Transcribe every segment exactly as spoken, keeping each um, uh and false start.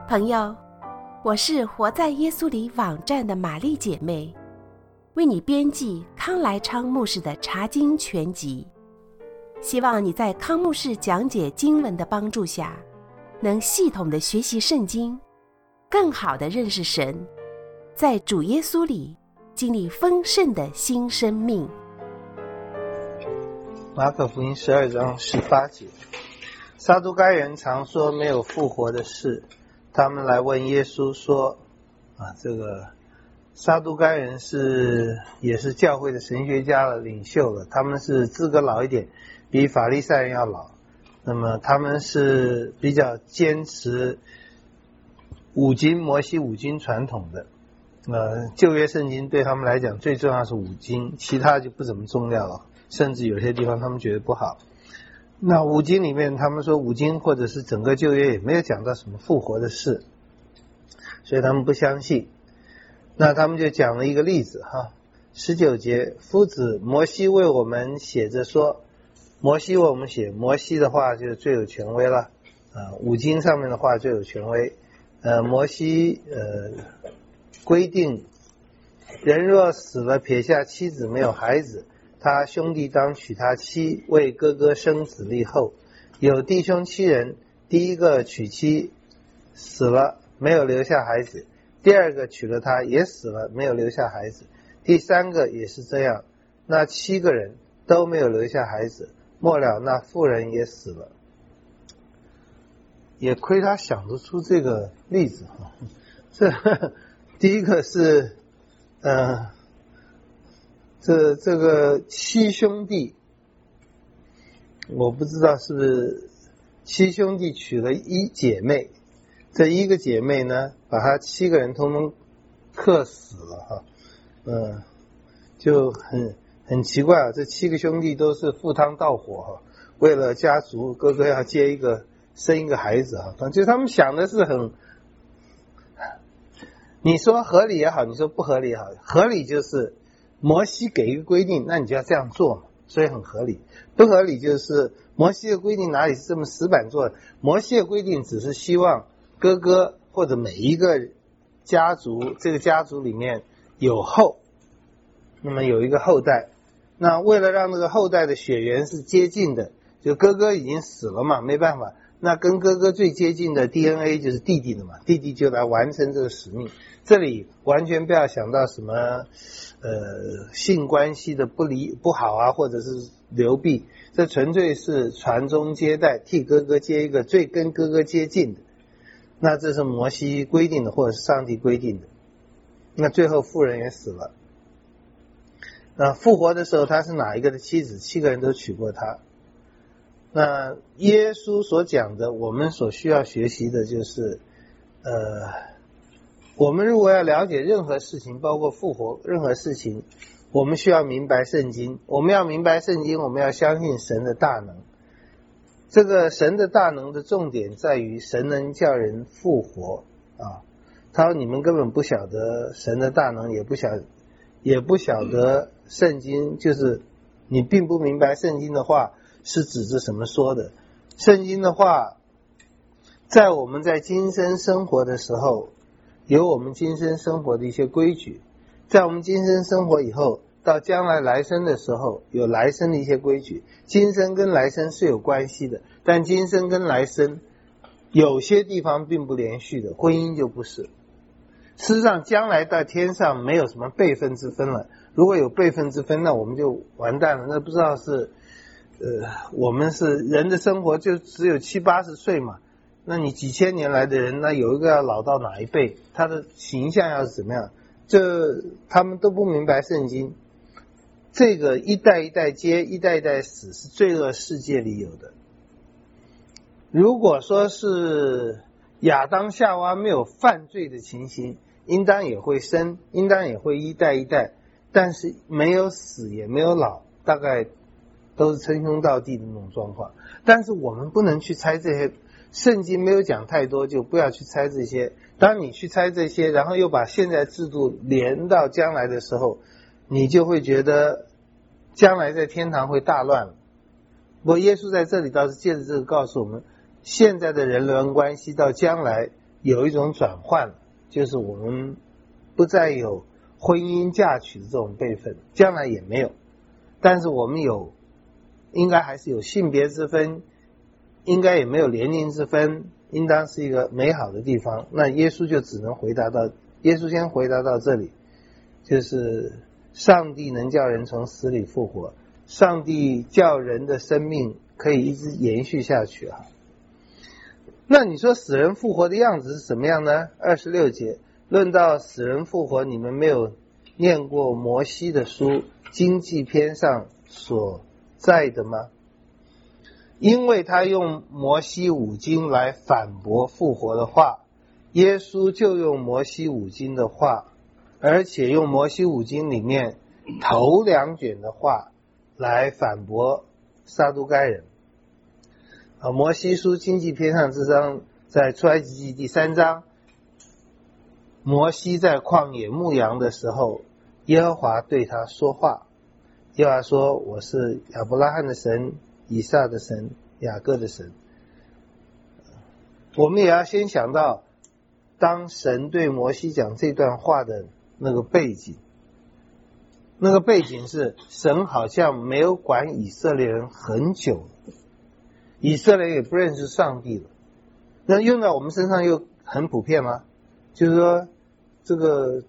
朋友，我是活在耶稣里网站的玛丽姐妹，为你编辑康来昌牧师的查经全集，希望你在康牧师讲解经文的帮助下，能系统的学习圣经，更好的认识神，在主耶稣里经历丰盛的新生命。 马可福音十二章十八节，撒都该人常说没有复活的事，他们来问耶稣说，啊，这个撒都该人是也是教会的神学家的领袖了，他们是资格老一点，比法利赛人要老。那么他们是比较坚持五经摩西五经传统的，呃，旧约圣经对他们来讲最重要是五经，其他就不怎么重要了，甚至有些地方他们觉得不好。那五经里面他们说五经或者是整个旧约也没有讲到什么复活的事，所以他们不相信。那他们就讲了一个例子哈，十九节，夫子摩西为我们写着说，摩西为我们写，摩西的话就最有权威了，呃，五经上面的话最有权威。呃，摩西呃规定，人若死了撇下妻子没有孩子，他兄弟当娶他妻，为哥哥生子立后。有弟兄七人，第一个娶妻死了没有留下孩子，第二个娶了他也死了没有留下孩子，第三个也是这样，那七个人都没有留下孩子，末了那妇人也死了。也亏他想得出这个例子哈。这第一个是呃这这个七兄弟，我不知道是不是七兄弟娶了一姐妹，这一个姐妹呢把他七个人通通克死了哈，嗯，就很很奇怪啊，这七个兄弟都是赴汤蹈火哈，为了家族哥哥要接一个生一个孩子啊，就他们想的是很，你说合理也好，你说不合理也好，合理就是摩西给一个规定，那你就要这样做嘛，所以很合理。不合理就是摩西的规定哪里是这么死板做的？摩西的规定只是希望哥哥或者每一个家族，这个家族里面有后，那么有一个后代，那为了让这个后代的血缘是接近的，就哥哥已经死了嘛，没办法，那跟哥哥最接近的 D N A 就是弟弟的嘛，弟弟就来完成这个使命。这里完全不要想到什么呃性关系的不离不好啊，或者是流弊，这纯粹是传宗接代，替哥哥接一个最跟哥哥接近的。那这是摩西规定的，或者是上帝规定的。那最后妇人也死了。那复活的时候他是哪一个的妻子？七个人都娶过他。那耶稣所讲的，我们所需要学习的就是呃我们如果要了解任何事情，包括复活任何事情，我们需要明白圣经。我们要明白圣经，我们要相信神的大能。这个神的大能的重点在于神能叫人复活啊。他说你们根本不晓得神的大能，也不晓也不晓得圣经，就是你并不明白圣经的话是指着什么说的。圣经的话在我们在今生生活的时候有我们今生生活的一些规矩，在我们今生生活以后，到将来来生的时候有来生的一些规矩。今生跟来生是有关系的，但今生跟来生有些地方并不连续的，婚姻就不是。事实上将来到天上没有什么辈分之分了，如果有辈分之分，那我们就完蛋了，那不知道是呃，我们是人的生活就只有七八十岁嘛，那你几千年来的人，那有一个要老到哪一辈，他的形象要是怎么样，这他们都不明白圣经。这个一代一代接，一代一代死，是罪恶世界里有的。如果说是亚当夏娃没有犯罪的情形，应当也会生，应当也会一代一代，但是没有死也没有老，大概都是称兄道弟的那种状况。但是我们不能去猜这些，圣经没有讲太多，就不要去猜这些。当你去猜这些，然后又把现在制度连到将来的时候，你就会觉得将来在天堂会大乱了。不过耶稣在这里倒是借着这个告诉我们，现在的人伦关系到将来有一种转换了，就是我们不再有婚姻嫁娶的这种辈分，将来也没有，但是我们有，应该还是有性别之分，应该也没有年龄之分，应当是一个美好的地方。那耶稣就只能回答到，耶稣先回答到这里，就是上帝能叫人从死里复活，上帝叫人的生命可以一直延续下去啊。那你说死人复活的样子是什么样呢？二十六节，论到死人复活，你们没有念过摩西的书经济篇上所在的吗？因为他用摩西五经来反驳复活的话，耶稣就用摩西五经的话，而且用摩西五经里面头两卷的话来反驳撒都该人。啊，摩西书经济篇上这章在出埃及记第三章，摩西在旷野牧羊的时候，耶和华对他说话，耶和华说，我是亚伯拉罕的神，以撒的神，雅各的神。我们也要先想到当神对摩西讲这段话的那个背景，那个背景是神好像没有管以色列人很久了，以色列也不认识上帝了。那用到我们身上又很普遍吗？就是说这个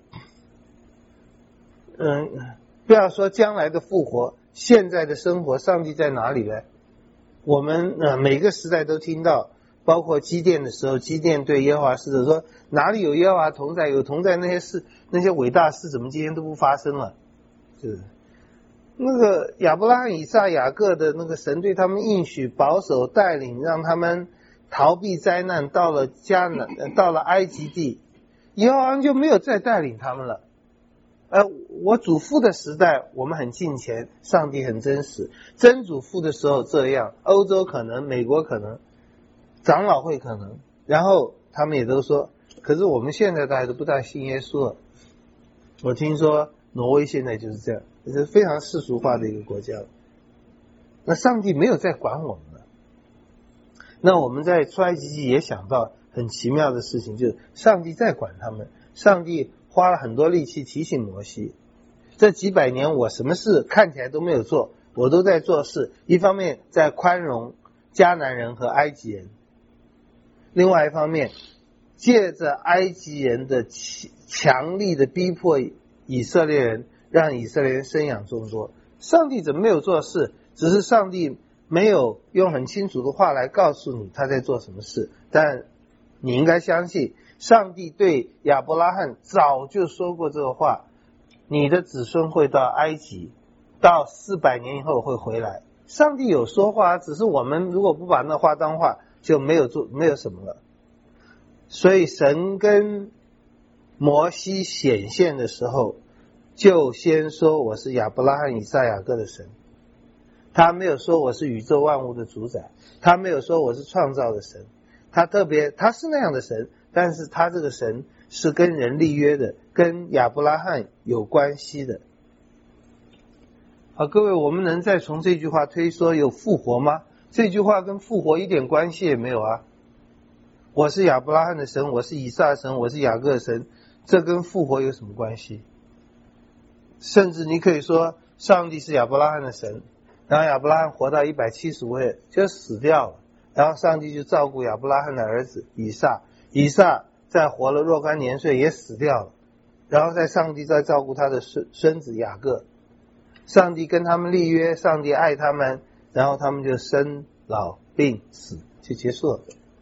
嗯，不要说将来的复活，现在的生活上帝在哪里呢？我们呃每个时代都听到，包括基甸的时候，基甸对耶和华使者说，哪里有耶和华同在，有同在，那些事那些伟大事怎么今天都不发生了？就是那个亚伯拉罕、以撒、雅各的那个神对他们应许、保守、带领，让他们逃避灾难，到了迦南，到了埃及地，耶和华就没有再带领他们了。呃，我祖父的时代我们很敬虔，上帝很真实，曾祖父的时候这样，欧洲可能，美国可能，长老会可能，然后他们也都说，可是我们现在大家都不大信耶稣了。我听说挪威现在就是这样，这是非常世俗化的一个国家。那上帝没有在管我们了。那我们在出埃及记也想到很奇妙的事情，就是上帝在管他们，上帝花了很多力气提醒摩西，这几百年我什么事看起来都没有做，我都在做事，一方面在宽容迦南人和埃及人，另外一方面借着埃及人的强力的逼迫以色列人，让以色列人生养众多。上帝怎么没有做事？只是上帝没有用很清楚的话来告诉你他在做什么事，但你应该相信上帝对亚伯拉罕早就说过这个话，你的子孙会到埃及，到四百年以后会回来。上帝有说话，只是我们如果不把那话当话，就没有做，没有什么了。所以神跟摩西显现的时候，就先说我是亚伯拉罕、以撒、雅各的神，他没有说我是宇宙万物的主宰，他没有说我是创造的神，他特别他是那样的神，但是他这个神是跟人立约的，跟亚伯拉罕有关系的。好，各位，我们能再从这句话推说有复活吗？这句话跟复活一点关系也没有啊。我是亚伯拉罕的神，我是以撒的神，我是雅各的神，这跟复活有什么关系？甚至你可以说上帝是亚伯拉罕的神，然后亚伯拉罕活到一百七十五岁就死掉了，然后上帝就照顾亚伯拉罕的儿子以撒，以撒再活了若干年岁也死掉了，然后在上帝再照顾他的孙孙子雅各，上帝跟他们立约，上帝爱他们，然后他们就生老病死就结束了。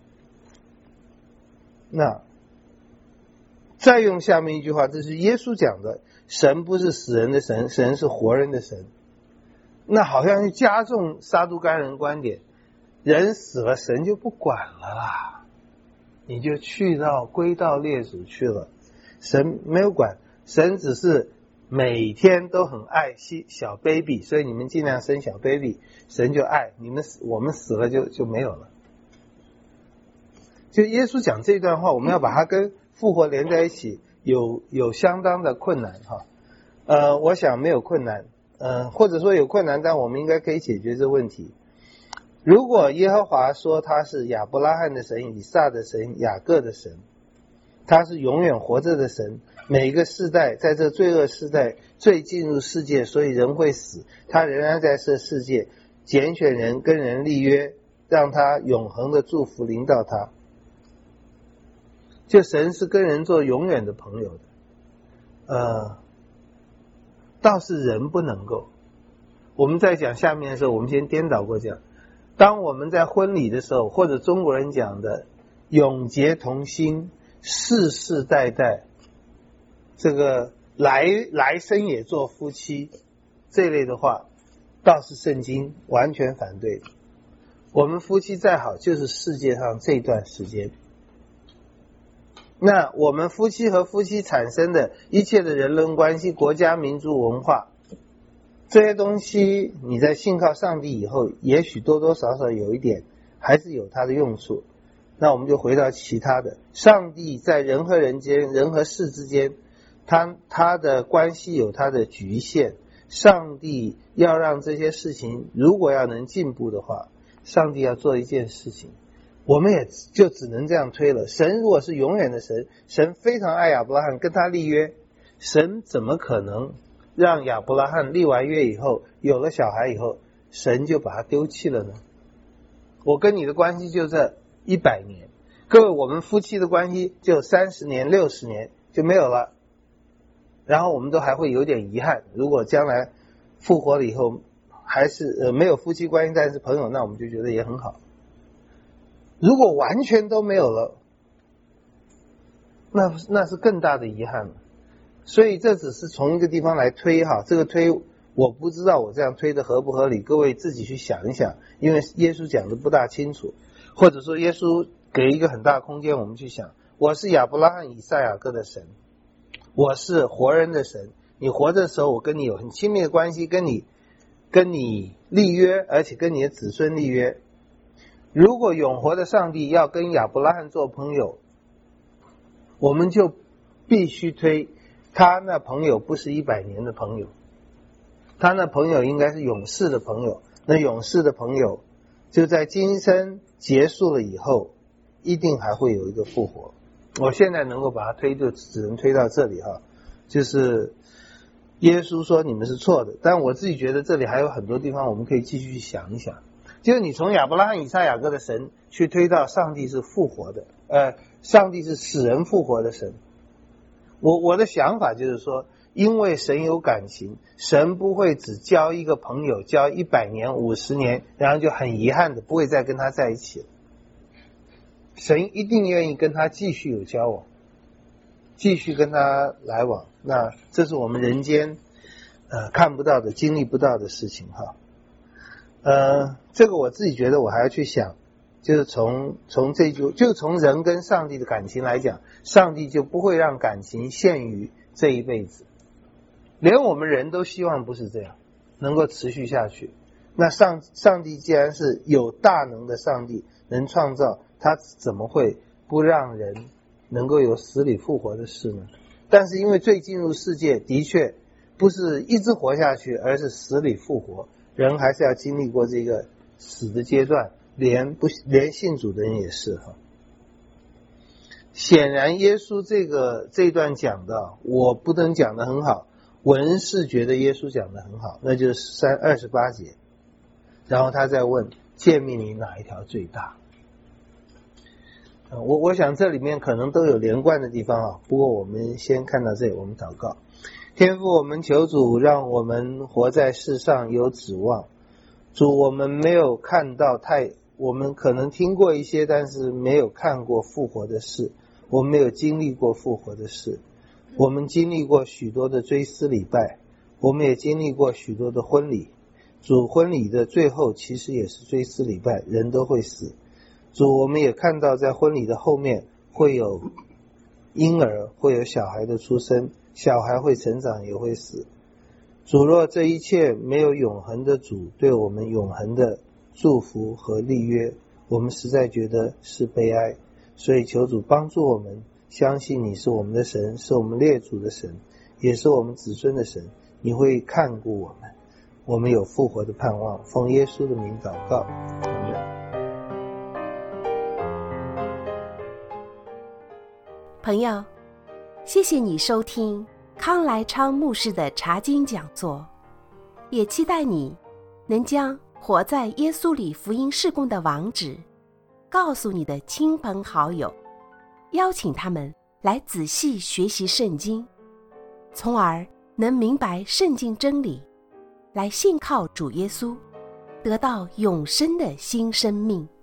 那再用下面一句话，这是耶稣讲的，神不是死人的神，神是活人的神。那好像是加重撒都该人观点，人死了神就不管了啦，你就去到归到列祖去了，神没有管，神只是每天都很爱惜小 baby， 所以你们尽量生小 baby， 神就爱你们，我们死了就就没有了。就耶稣讲这段话，我们要把它跟复活连在一起，有有相当的困难哈。呃，我想没有困难，呃，或者说有困难，但我们应该可以解决这个问题。如果耶和华说他是亚伯拉罕的神、以撒的神、雅各的神， 他是永远活着的神，每一个世代，在这罪恶世代罪进入世界，所以人会死，他仍然在这世界拣选人，跟人立约，让他永恒的祝福临到他。就神是跟人做永远的朋友的，呃，倒是人不能够。我们在讲下面的时候，我们先颠倒过讲，当我们在婚礼的时候，或者中国人讲的永结同心，世世代代，这个来来生也做夫妻，这类的话，倒是圣经完全反对的。我们夫妻再好，就是世界上这段时间。那我们夫妻和夫妻产生的一切的人伦关系、国家、民族、文化，这些东西你在信靠上帝以后，也许多多少少有一点还是有它的用处。那我们就回到其他的，上帝在人和人间、人和事之间，他他的关系有他的局限。上帝要让这些事情如果要能进步的话，上帝要做一件事情，我们也就只能这样推了。神如果是永远的神，神非常爱亚伯拉罕，跟他立约，神怎么可能让亚伯拉罕立完约以后，有了小孩以后，神就把他丢弃了呢？我跟你的关系就这一百年，各位，我们夫妻的关系就三十年、六十年就没有了，然后我们都还会有点遗憾。如果将来复活了以后，还是呃没有夫妻关系，但是朋友，那我们就觉得也很好。如果完全都没有了，那那是更大的遗憾了。所以这只是从一个地方来推哈，这个推我不知道我这样推的合不合理，各位自己去想一想，因为耶稣讲的不大清楚，或者说耶稣给一个很大空间我们去想，我是亚伯拉罕、以撒、雅各的神，我是活人的神，你活着的时候我跟你有很亲密的关系，跟你跟你立约，而且跟你的子孙立约。如果永活的上帝要跟亚伯拉罕做朋友，我们就必须推他那朋友不是一百年的朋友，他那朋友应该是永世的朋友。那永世的朋友就在今生结束了以后，一定还会有一个复活。我现在能够把它推，就只能推到这里哈，就是耶稣说你们是错的，但我自己觉得这里还有很多地方我们可以继续去想一想。就是你从亚伯拉罕、以撒、雅各的神去推到上帝是复活的，呃，上帝是使人复活的神。我我的想法就是说，因为神有感情，神不会只交一个朋友，交一百年、五十年，然后就很遗憾的不会再跟他在一起了。神一定愿意跟他继续有交往，继续跟他来往。那这是我们人间呃看不到的、经历不到的事情哈。呃，这个我自己觉得我还要去想，就是从从这句，就从人跟上帝的感情来讲，上帝就不会让感情限于这一辈子，连我们人都希望不是这样，能够持续下去。那上上帝既然是有大能的上帝，能创造，他怎么会不让人能够有死里复活的事呢？但是因为罪进入世界，的确不是一直活下去，而是死里复活。人还是要经历过这个死的阶段，连不连信主的人也是哈。显然耶稣这个这一段讲的，我不能讲得很好，文士觉得耶稣讲得很好，那就是三二十八节，然后他再问诫命里哪一条最大。我我想这里面可能都有连贯的地方啊，不过我们先看到这里，我们祷告。天父，我们求主让我们活在世上有指望。主，我们没有看到太，我们可能听过一些，但是没有看过复活的事，我们没有经历过复活的事。我们经历过许多的追思礼拜，我们也经历过许多的婚礼。主，婚礼的最后其实也是追思礼拜，人都会死。主，我们也看到在婚礼的后面会有婴儿，会有小孩的出生，小孩会成长也会死。主，若这一切没有永恒的主对我们永恒的祝福和立约，我们实在觉得是悲哀。所以求主帮助我们，相信你是我们的神，是我们列祖的神，也是我们子孙的神，你会看顾我们，我们有复活的盼望。奉耶稣的名祷告，阿们。 朋友，谢谢你收听康来昌牧师的查经讲座，也期待你能将活在耶稣里福音事工的网址告诉你的亲朋好友，邀请他们来仔细学习圣经，从而能明白圣经真理，来信靠主耶稣，得到永生的新生命。